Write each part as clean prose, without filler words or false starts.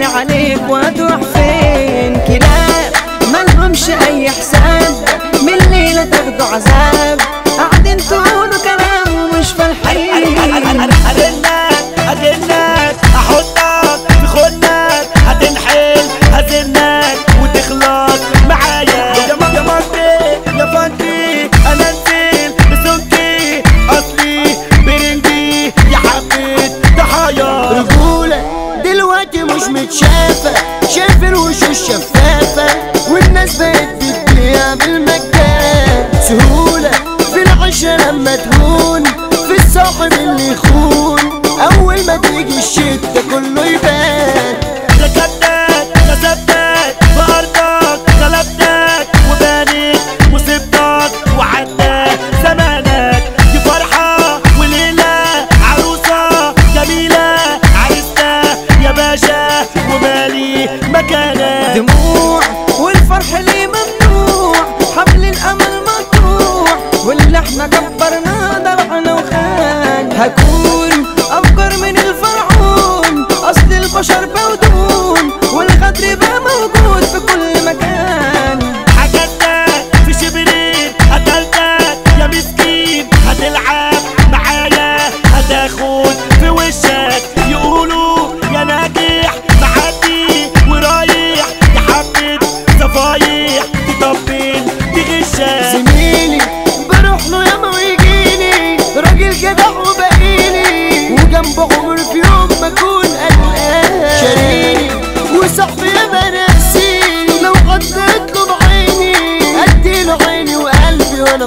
هجري عليك وهتروح فين؟ كلاب ملهمش اي حساب، من الليلة تاخدوا عذاب، قاعدين تقولوا كلام ومش فالحين. هجنك احطك في خنك، هتنحل هزنك وتخلص معايا يا مرتي يا فانتي. انا نزل بسمتي اصلي برنجي يا حبيت ضحايا. رجولة دلوقتي مش متشافة، شايف الوشوش شفافة والناس بقت بتبيع بالمجان. سهولة في العشرة لما تهون، في الصاحب اللي يخون، أول ما تيجي الشتا كله يبان. ركبتك كسبتك بأرضك غلبتك وبانت وسبتك وعدى زمانك. دي فرحة وليلة عروسة جميلة عرستها يا باشا ومالي مكانك. دموع والفرح ليه ممنوع، حبل الأمل مقطوع، واللي احنا كبرناه ضرعنا وخان. هكون أفكر من الفرعون، أصل البشر بودون، والغدر بقى موجود في كل مكان. حكتك في شبرين قتلتك يا مسكين، هتلعب معايا هتاخد في وشك. يقولوا يا ناجح معدي ورايح، يا حبة صفايح تطبل تغشك. زميلي بروح له ياما ويجيني، راجل جدع وبقيلي، وجنبه عمر في يوم ما اكون قلقان. شاريني وصاحبي ياما ناسيني، لو غطيت له بعيني اديله عيني وقلبي وانا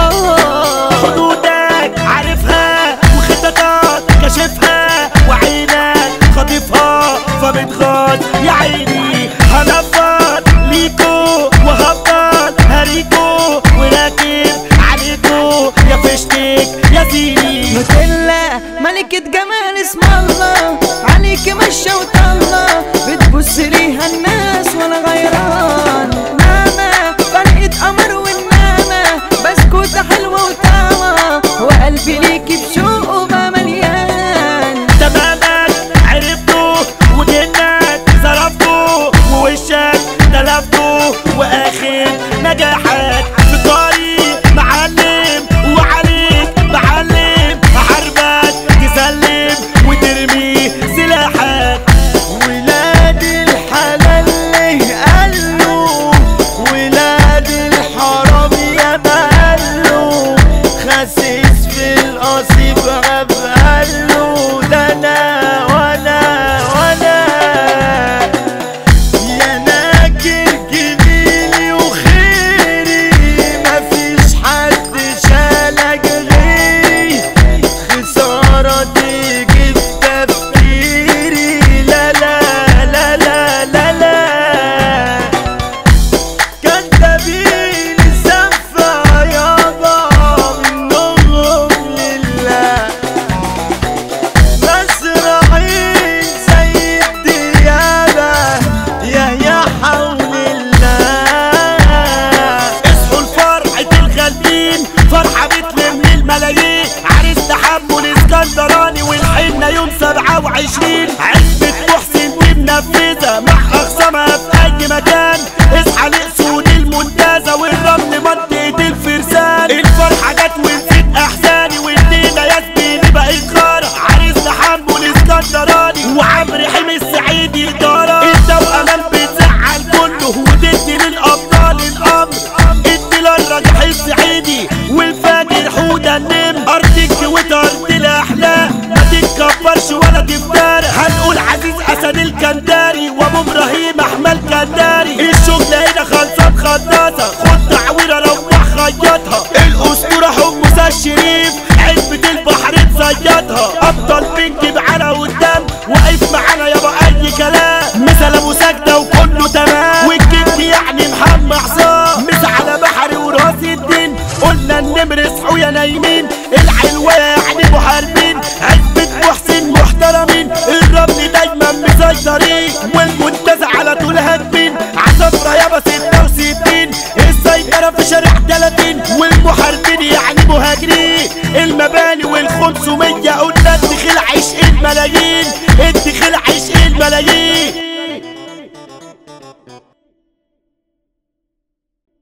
فرحان. حدودك عارفها وخططك كشفها، وعينك خاطفها فبتغاض يا عيني. هنفض ليكو وهفضل هريكو وراكب عليكو يا فشتك يا زيني. نوتيلا ملكة جمال اسم الله، عليك مشى وطلة، بتبص ليها الناس وانا غيران. ماما فرقة قمر والنامة، بسكوتة حلوة وطعمة، وقلبي ليكي بشوق بقى مليان. تمامك عرفته وجنك صرفته ووشك تلفته، واخر نجاحك في طريق معلم وعليك معلم. حربك تسلم وترمي سلاحك. ولاد الحلال ليه قالوا، ولاد الحرام ياما قالوا، خسيس في القصيب غاب قالوا. ده انا وانا يا ناكر جميلي وخيري، مفيش حد شالك غيري، خسارة تيجي في تفكيري. لا لا لا لا لا لا كدابين الزفة يابا منهم لله، مزرعين زي الديابة يا حول الله. اصحوا لفرحة الغالبين، فرحة بتلم الملايين. عريس تحمل اسكندراني والحنة يوم 27. عزبة محسن دي منفذة مع أخصامها في أي مكان. اصحى لأسود المنتزه والرمل منطقة الفرسان. الفرحة جت ونسيت أحزاني، والليلة يا زميلي بقت غارة. عريس تحمل اسكندراني وعمرو حمي السعيدي إدارة. انت وأمان بتزعل كله وتدي للأبطال الأمر. ادي للراجح السعيدي والفاجر حودة النمر. أرضك وطرد الأحلام ما تتكبرش ولا تفترى. هنقول عزيز أسد الكنداري وأبو إبراهيم أحمد كنداري. الشغل هنا خلصان خلصة، خد تعويرة روح خيطها. الأسطورة حمص الشريف عزبة البحر تصيدها. أبطال بنك معانا قدام واقف معانا يابا أي كلام. مثل أبو سجدة وكله تمام، والجد يعني محمد عصام. مس على بحري وراس الدين، قلنا النمر اصحوا يا نايمين. العلوة يعني محاربين، عزبة محسن محترمين. الرمل دايما مسيطرين، والمنتزه على طول هادمين. عصفرة يابا 66 السيطرة في شارع 30. والمحاربين يعني مهاجرين، المباني وال500 قلنا الدخيل عشق الملايين.